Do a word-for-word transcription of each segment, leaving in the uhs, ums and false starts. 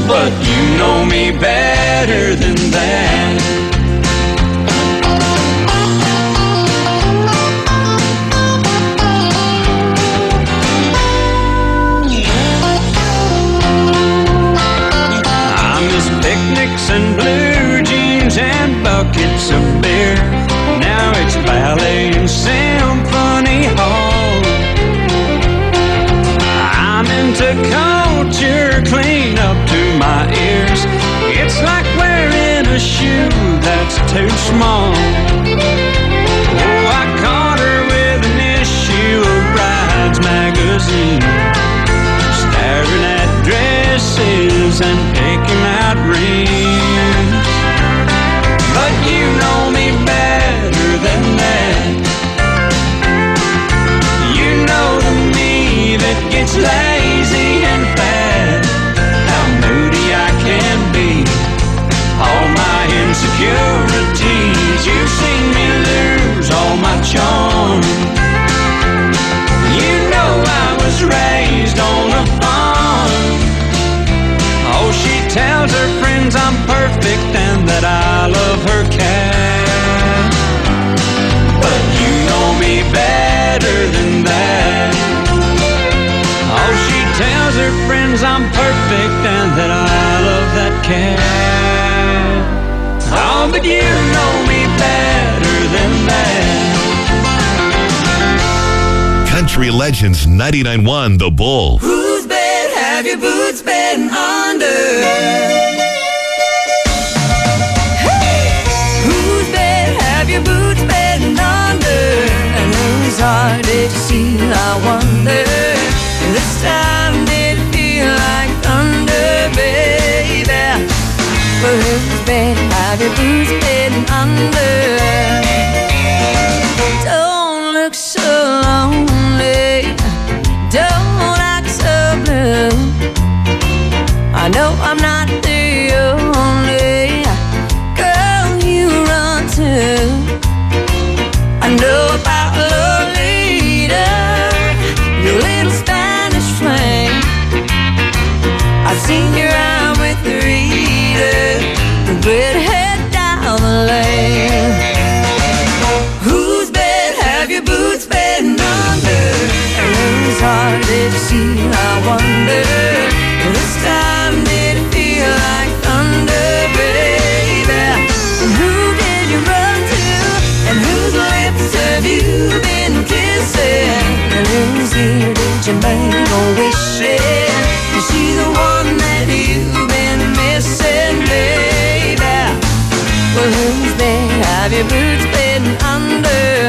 but you know me better than that. I miss picnics and blue jeans and buckets of beer. Now it's ballet and symphony hall. I'm into culture clean up to my ears. It's like wearing a shoe that's too small. Oh, I caught her with an issue of Brides magazine, staring at dresses and picking out rings. But you know me better than that. You know the me that gets lazy and fat, how moody I can be, all my insecurities. You've seen me lose all my charm. You know I was raised on a farm. Oh, she tells her friends I'm perfect and that I love her cat. But you know me better than that. Oh, she tells her friends I'm perfect and that I love that cat. Oh, but you know me better than that. Country Legends ninety-nine point one The Bull. Whose bed have your boots been under? Hey! Whose bed have your boots been under? And whose heart did you see, I wonder? This time did it feel like thunder, baby? But whose bed have your boots been under? Don't look so lonely, don't act so blue. I know I'm not the only girl you run to. I know about Lolita, your little Spanish flame. I've seen you out with Rita, the redhead down the lane. Whose bed have your boots been under? And whose heart did you see, I wonder? This time did it feel like thunder, baby? And who did you run to? And whose lips have you been kissing? And whose ear did you make a wish in? Is she the one that you've been missing, baby? Well, whose bed have your boots been under?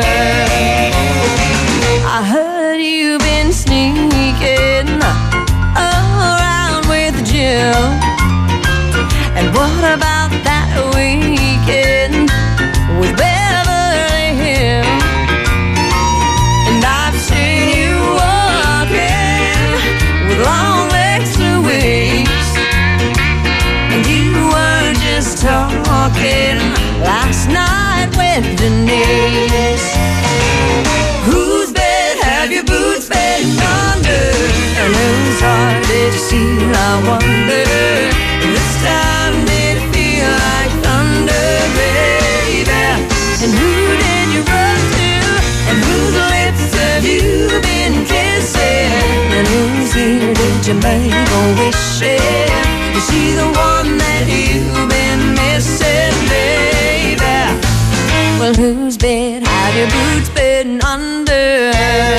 I heard you've been sneaking around with Jill. And what about that weekend with Beverly Hills? And I've seen you walking with long legs Louise, and you were just talking last night with Denise. Whose bed have your boots been under? And whose heart did you see, I wonder? This time did it feel like thunder, baby? And who did you run to? And whose lips have you been kissing? And whose ear did you make a wish in? Is she the one that you've been missing, baby? Well, whose bed have your boots been under?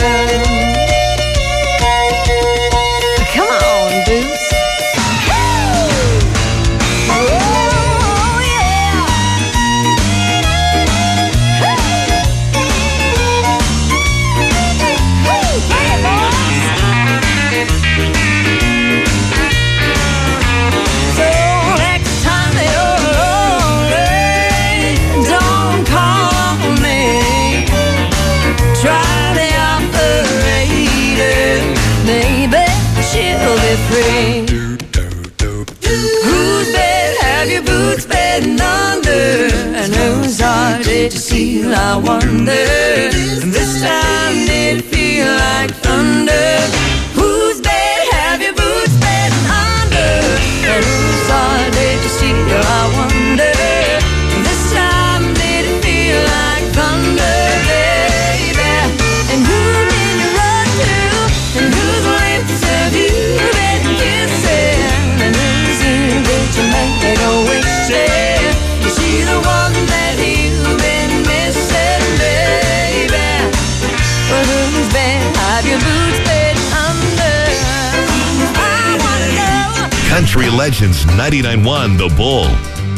Come on, boots. Oh, yeah. Hey, boys. So next time you're lonely, don't call me. Try the operator, maybe she'll be free. Whose bed have your boots been under? And whose heart did you seal, I wonder? And this time did it feel like thunder? Whose bed have your boots been under? And Country Legends ninety-nine point one The Bull.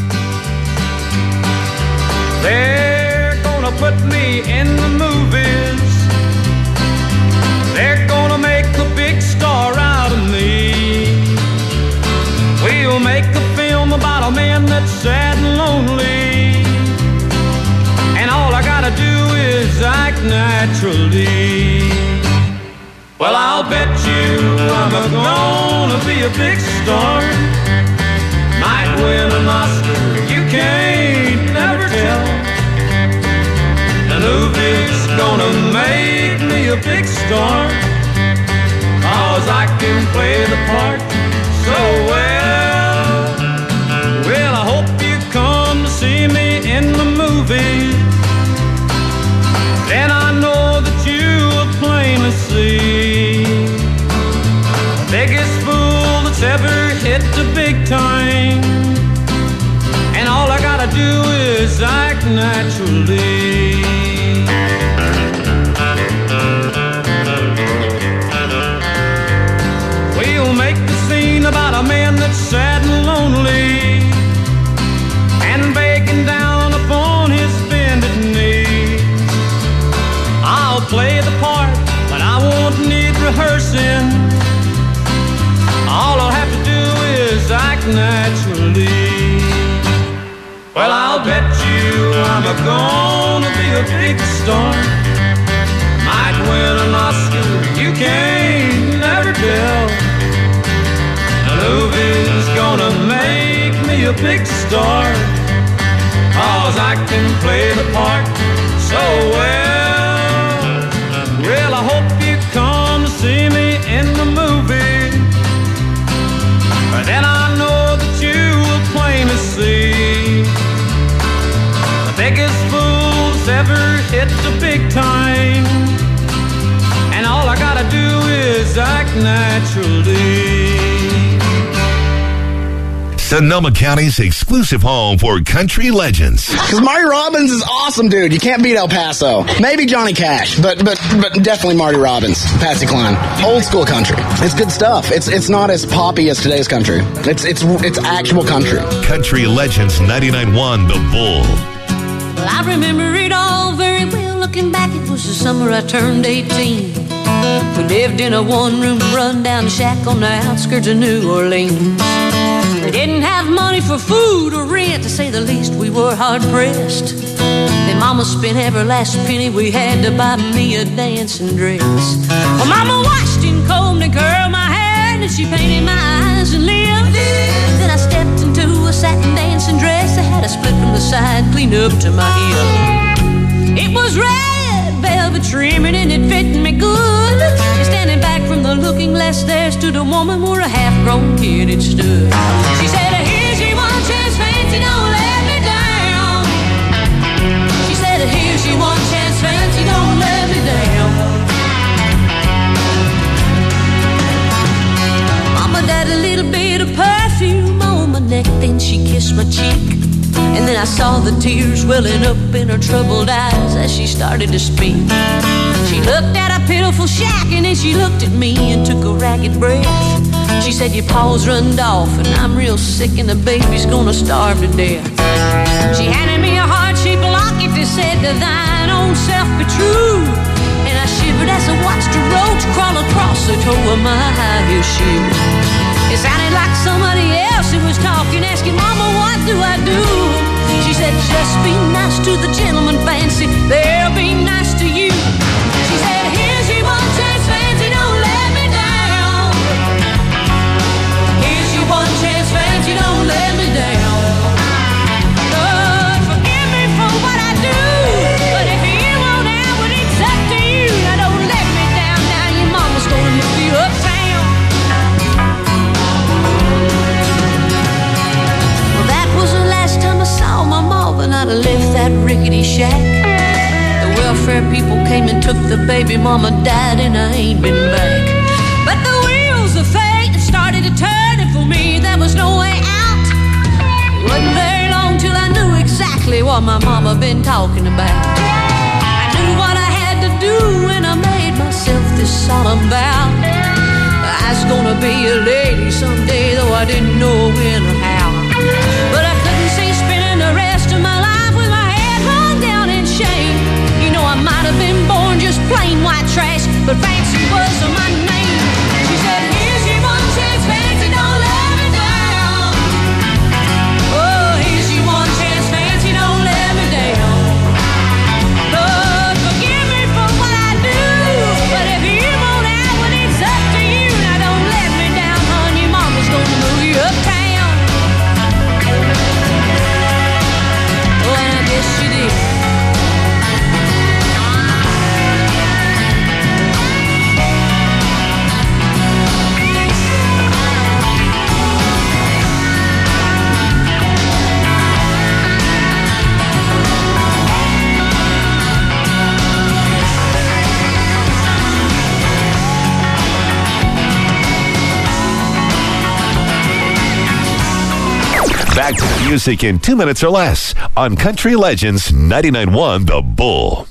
They're gonna put me in the movies. They're gonna make a big star out of me. We'll make a film about a man that's sad and lonely, and all I gotta do is act naturally. Well, I'll bet you I'm gonna be a big star. Might win an Oscar, you can't never tell. The movie's gonna make me a big star, 'cause I can play the part so well. Well, I hope you come to see me in the movie. Then I know that you will plainly see the biggest fool that's ever hit the big time, and all I gotta do is act naturally. We'll make the scene about a man that's sad and lonely, and begging down upon his bended knee. I'll play the part, but I won't need rehearsing. All I'll have to do is act naturally. Well, I'll bet you I'm a gonna be a big star. Might win an Oscar, you can't never tell. The movie's gonna make me a big star, 'cause I can play the part so well. Well, I hope you come to see me in the movie. But then I know that you will plainly see the biggest fool's ever hit the big time, and all I gotta do is act naturally. Sonoma County's exclusive home for country legends. Because Marty Robbins is awesome, dude. You can't beat El Paso. Maybe Johnny Cash, but but but definitely Marty Robbins, Patsy Cline. Old school country. It's good stuff. It's it's not as poppy as today's country. It's it's it's actual country. Country Legends ninety-nine point one The Bull. Well, I remember it all very well. Looking back, it was the summer I turned eighteen. We lived in a one-room run-down shack on the outskirts of New Orleans. We didn't have money for food or rent, to say the least. We were hard-pressed. Then Mama spent every last penny we had to buy me a dancing dress. Well, Mama washed and combed and curled my hair, and she painted my eyes and lips. Then I stepped into a satin dancing dress that had a split from the side clean up to my hip. It was red velvet trimming and it fit me good. And standing back from the looking glass, there stood a woman where a half-grown kid had stood. She said, "Here's your one chance, fancy, don't let me down." She said, "Here's your one chance, fancy, don't let me down." Mama dabbed a little bit of perfume on my neck, then she kissed my cheek. And then I saw the tears welling up in her troubled eyes as she started to speak. She looked at a pitiful shack and then she looked at me and took a ragged breath. She said, "Your paws runned off and I'm real sick and the baby's gonna starve to death." She handed me a heart-shaped locket that said, "To thine own self be true." And I shivered as I watched a roach crawl across the toe of my high heel shoe. It sounded like somebody else who was talking, asking, "Mama, what do I do?" She said, "Just be nice to the gentleman, fancy, they'll be nice to you." She said, "Here's your one chance, fancy, don't let me down. Here's your one chance, fancy, don't let me down. Lord, forgive me for what I do, but if you won't have it, it's up to you. Now don't let me down, now your mama's gonna move you uptown." And I'd left that rickety shack. The welfare people came and took the baby. Mama died and I ain't been back. But the wheels of fate started to turn, and for me there was no way out. It wasn't very long till I knew exactly what my mama been talking about. I knew what I had to do and I made myself this solemn vow. As was gonna be a lady someday, though I didn't know when or how. But I couldn't see spending the rest of my life with my head hung down in shame. You know, I might have been born just plain white trash, but Fancy was my name. She said, here's your one chance, Fancy, don't let me down. Oh, here's your one chance, Fancy, don't let me down. Lord, forgive me for what I do, but if you won't have when it's up to you, now don't let me down, hon. Your mama's gonna move you uptown. Oh, and I guess she did. Back to the music in two minutes or less on Country Legends ninety-nine point one The Bull.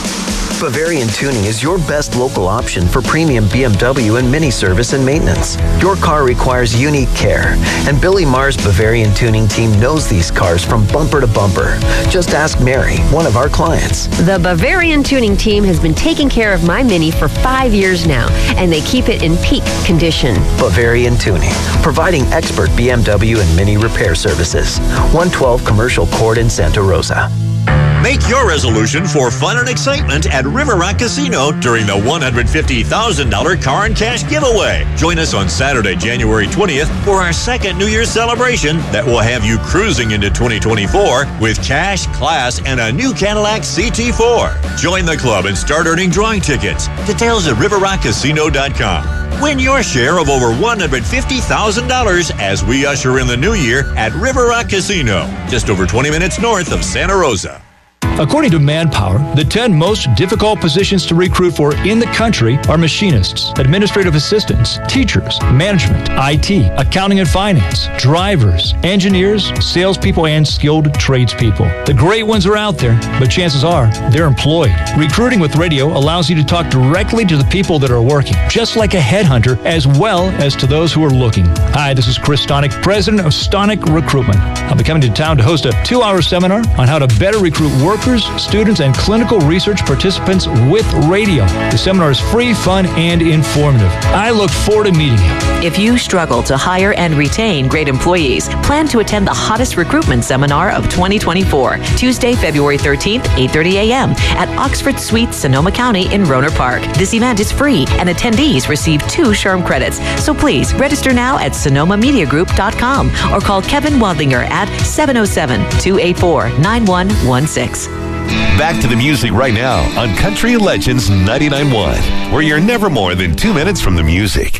Bavarian Tuning is your best local option for premium B M W and Mini service and maintenance. Your car requires unique care, and Billy Marr's Bavarian Tuning team knows these cars from bumper to bumper. Just ask Mary, one of our clients. The Bavarian Tuning team has been taking care of my Mini for five years now, and they keep it in peak condition. Bavarian Tuning, providing expert B M W and Mini repair services. one twelve Commercial Court in Santa Rosa. Make your resolution for fun and excitement at River Rock Casino during the one hundred fifty thousand dollars car and cash giveaway. Join us on Saturday, January twentieth for our second New Year's celebration that will have you cruising into twenty twenty-four with cash, class, and a new Cadillac C T four. Join the club and start earning drawing tickets. Details at river rock casino dot com. Win your share of over one hundred fifty thousand dollars as we usher in the new year at River Rock Casino, just over twenty minutes north of Santa Rosa. According to Manpower, the ten most difficult positions to recruit for in the country are machinists, administrative assistants, teachers, management, I T, accounting and finance, drivers, engineers, salespeople, and skilled tradespeople. The great ones are out there, but chances are they're employed. Recruiting with radio allows you to talk directly to the people that are working, just like a headhunter, as well as to those who are looking. Hi, this is Chris Stonick, president of Stonick Recruitment. I'll be coming to town to host a two-hour seminar on how to better recruit workers, students, and clinical research participants with radio. The seminar is free, fun, and informative. I look forward to meeting you. If you struggle to hire and retain great employees, plan to attend the hottest recruitment seminar of twenty twenty-four, Tuesday, February thirteenth, eight thirty a.m. at Oxford Suites, Sonoma County in Rohnert Park. This event is free, and attendees receive two SHRM credits. So please register now at sonoma media group dot com or call Kevin Wadlinger at seven oh seven, two eight four, nine one one six. Back to the music right now on Country Legends ninety-nine point one, where you're never more than two minutes from the music.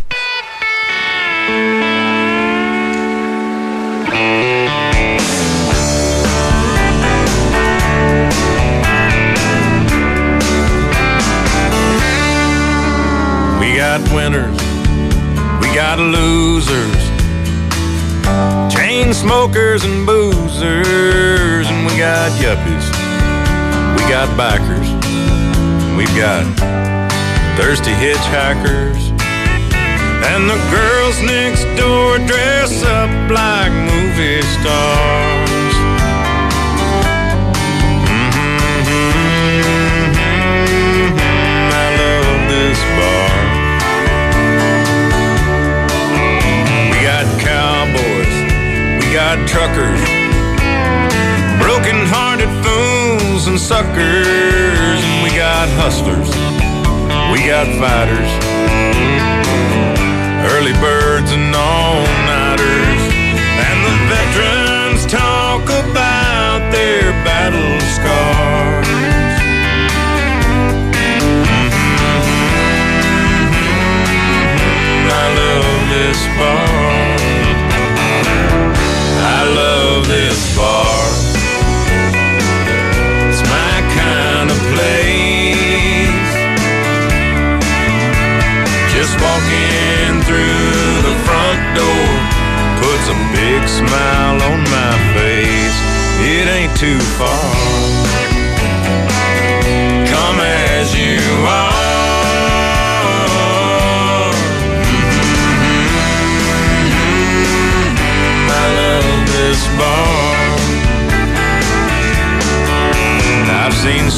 We got winners, we got losers, chain smokers and boozers, and we got yuppies. We got bikers, we've got thirsty hitchhikers, and the girls next door dress up like movie stars. Mm-hmm, mm-hmm, I love this bar. We got cowboys, we got truckers, broken-hearted fools and suckers, and we got hustlers, we got fighters, early birds and all-nighters, and the veterans talk about their battle scars. Mm-hmm. I love this bar. I love this bar. Just walking through the front door puts a big smile on my face. It ain't too far. Come as you are. Mm-hmm.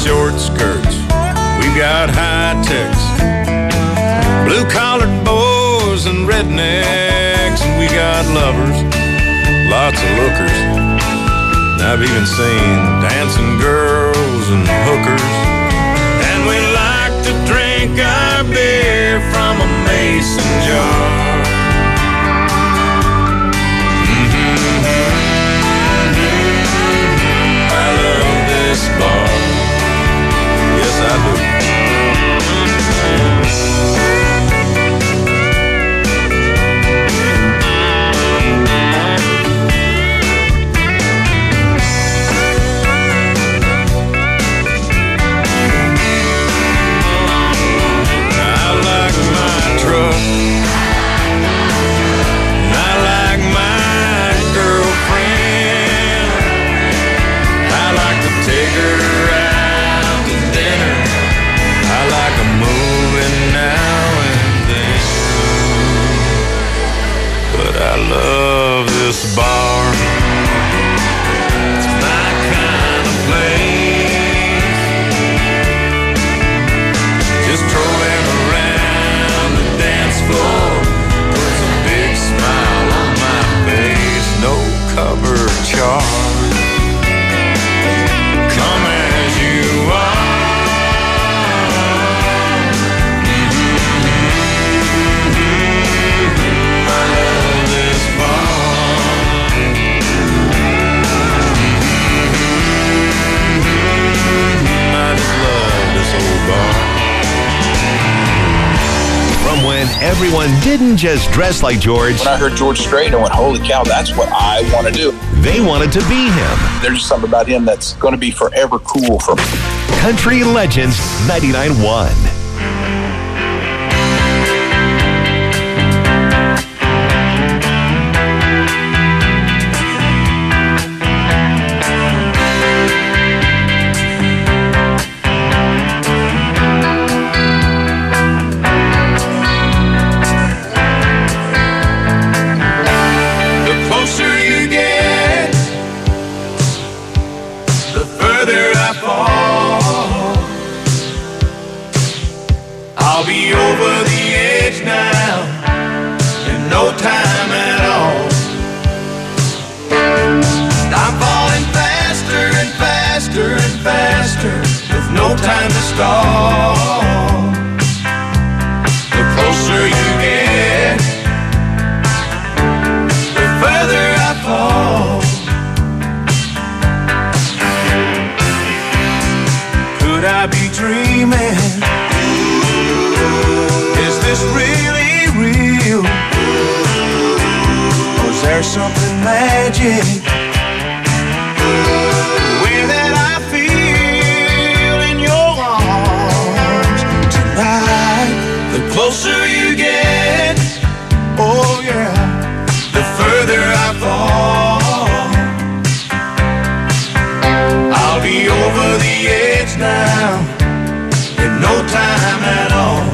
short skirts. We got high techs, blue-collared boys and rednecks, and we got lovers, lots of lookers. And I've even seen dancing girls and hookers. And we like to drink our beer from a mason jar. Bar. Yes, I do. I like my truck. I like my girlfriend. I like to take her out to dinner. I like a movie now and then. But I love this bar. It's my kind of place. Just strolling around the dance floor puts a big smile on my face. No cover charge. Come as you are. Mm-hmm. I love this bar. Mm-hmm. I just love this old bar. From when everyone didn't just dress like George. When I heard George Strait, I went, holy cow, that's what I want to do. They wanted to be him. There's just something about him that's going to be forever cool for me. Country Legends ninety-nine point one. Time to stall. The closer you get, the further I fall. Could I be dreaming? Is this really real? Was there something magic? The closer you get, oh yeah, the further I fall. I'll be over the edge now in no time at all.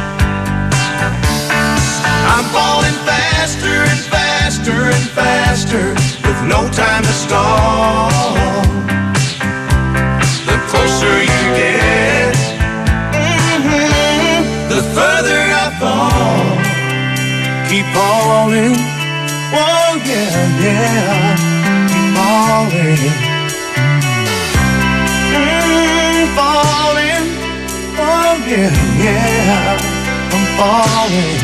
I'm falling faster and faster and faster with no time to stall. The closer you get, the further I fall. Keep falling, oh yeah, yeah. Keep falling, mm, falling, oh yeah, yeah. I'm falling.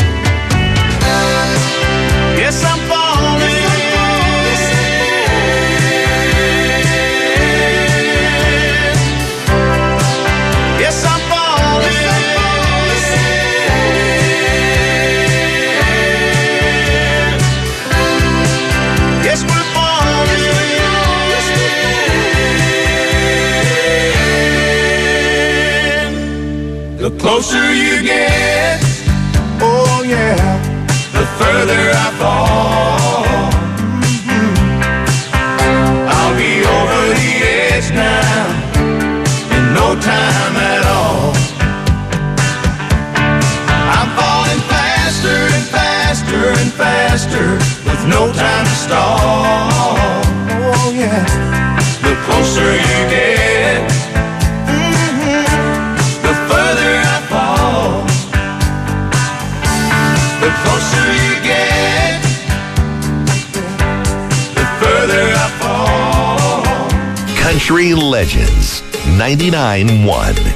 Yes, I'm falling. Yes, I'm falling. Yes, we're falling. The closer you get, oh yeah, the further I fall. Mm-hmm. I'll be over the edge now in no time at all. I'm falling faster and faster and faster with no time to stall. Oh yeah, the closer you get, Country Legends ninety-nine point one.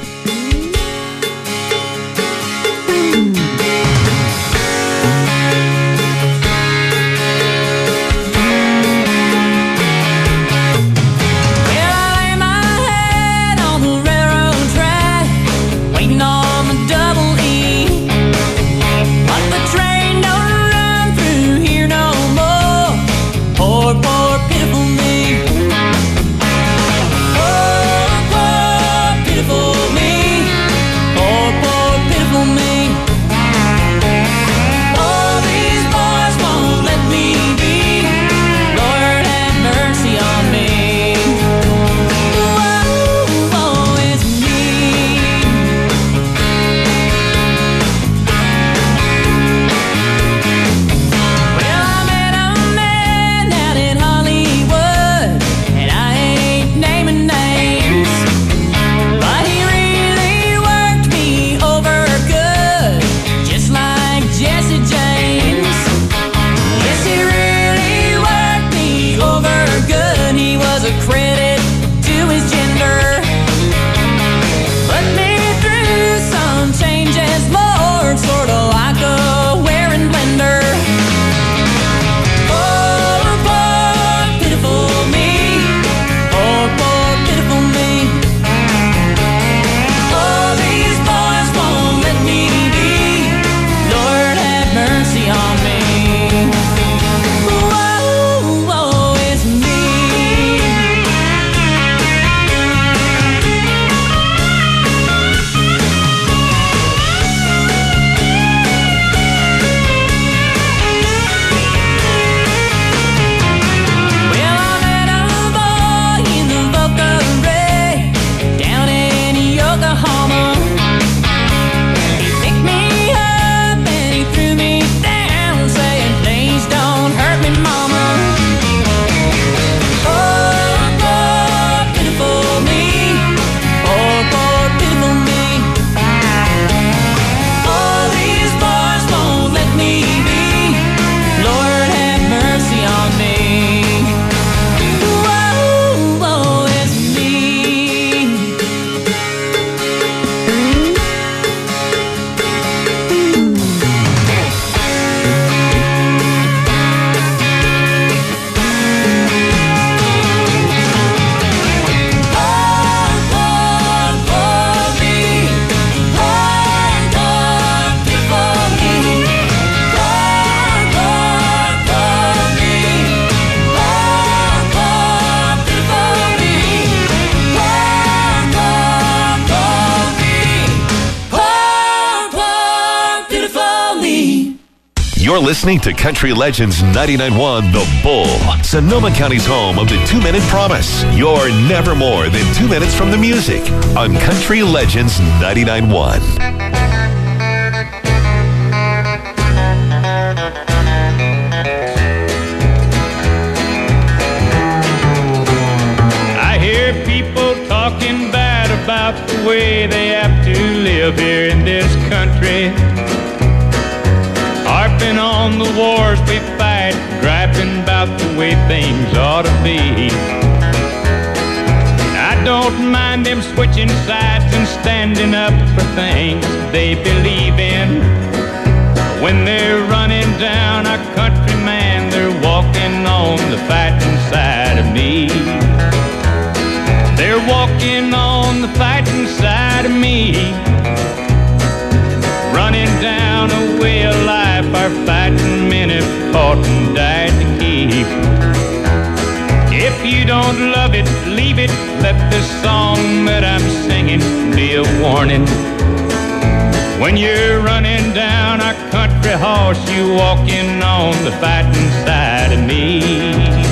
You're listening to Country Legends ninety-nine point one The Bull, Sonoma County's home of the two-minute promise. You're never more than two minutes from the music on Country Legends ninety-nine point one. I hear people talking bad about the way they have to live here in this country. Harping on the wars we fight, griping about the way things ought to be. I don't mind them switching sides and standing up for things they believe in. When they're running down our country, man, they're walking on the fighting side of me. They're walking on the fighting side of me. Running down a way of life our fighting men have fought and died to keep. If you don't love it, leave it. Let this song that I'm singing be a warning. When you're running down our country horse, you walking on the fighting side of me.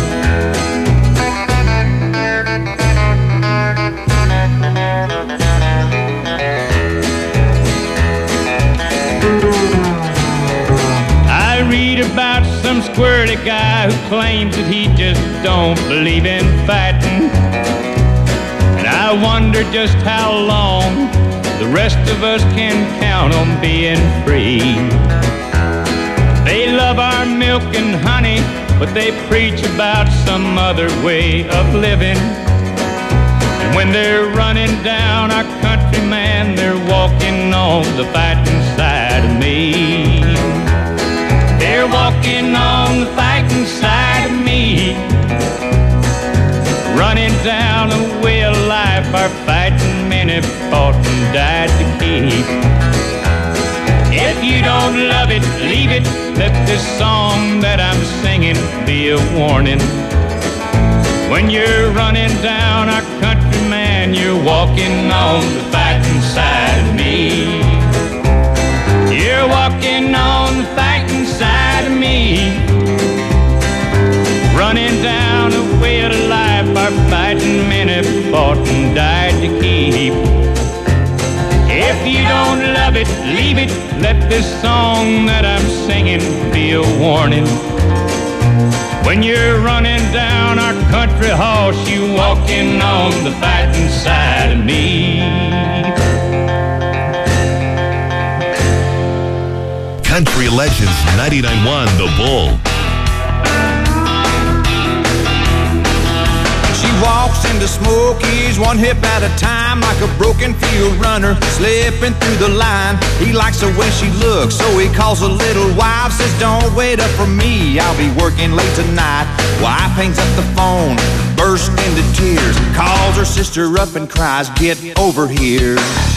About some squirrely guy who claims that he just don't believe in fighting. And I wonder just how long the rest of us can count on being free. They love our milk and honey, but they preach about some other way of living. When they're running down our country, man, they're walking on the fighting side of me. They're walking on the fighting side of me. Running down the way of life, our fighting men have fought and died to keep. If you don't love it, leave it. Let this song that I'm singing be a warning. When you're running down our country, man, you're walking on the fighting side of me. You're walking on the fighting side of me. Running down the way of life, our fighting men have fought and died to keep. If you don't love it, leave it. Let this song that I'm singing be a warning. When you're running down our country horse, you walking on the fighting side of me. Country Legends ninety-nine point one The Bull. Walks into Smokies one hip at a time, like a broken field runner slipping through the line. He likes the way she looks, so he calls a little wife, says don't wait up for me, I'll be working late tonight. Wife hangs up the phone, bursts into tears, calls her sister up and cries, get over here.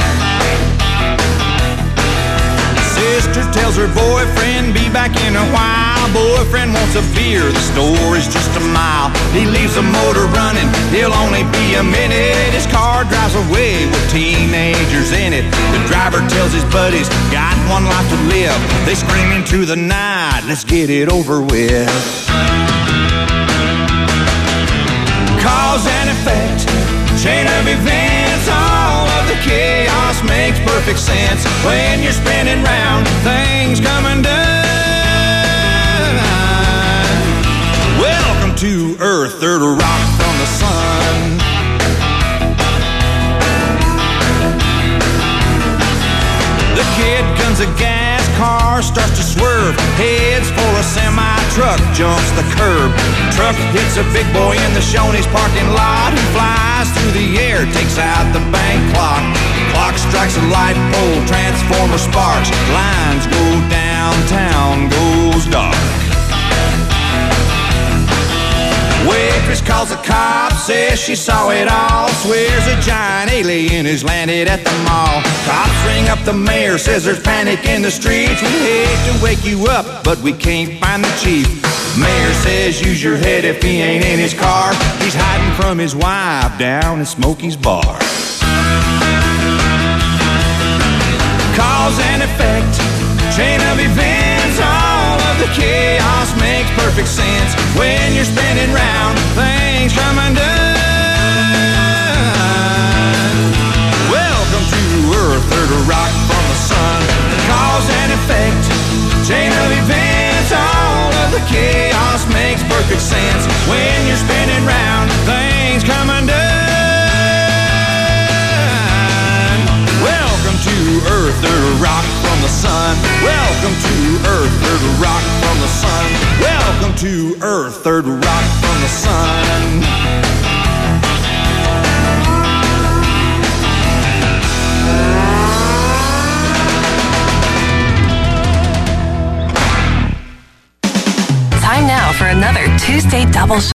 Sister tells her boyfriend, be back in a while. Boyfriend wants a beer, the store is just a mile. He leaves the motor running, he'll only be a minute. His car drives away with teenagers in it. The driver tells his buddies, got one life to live. They scream into the night, let's get it over with. Cause and effect, chain of events, all of the chaos makes perfect sense. When you're spinning round, things come undone. Welcome to Earth, third rock from the sun. The kid guns a gas, car starts to swerve, heads for a semi-truck, jumps the curb. Truck hits a big boy in the Shoney's parking lot, who flies through the air, takes out the bank clock. Clock strikes a light pole, transformer sparks, lines go downtown, goes dark. Waitress calls the cops, says she saw it all, swears a giant alien has landed at the mall. Cops ring up the mayor, says there's panic in the streets. We hate to wake you up, but we can't find the chief. Mayor says use your head if he ain't in his car. He's hiding from his wife down in Smokey's bar. Cause and effect, chain of events, all of the chaos makes perfect sense. When you're spinning round, things come undone. Welcome to Earth, third rock from the sun. Cause and effect, chain of events, all of the chaos makes perfect sense. When you're spinning round, things come undone. Welcome to Earth, third rock from the sun. Welcome to Earth, third rock from the sun. Welcome to Earth, third rock from the sun. Time now for another Tuesday double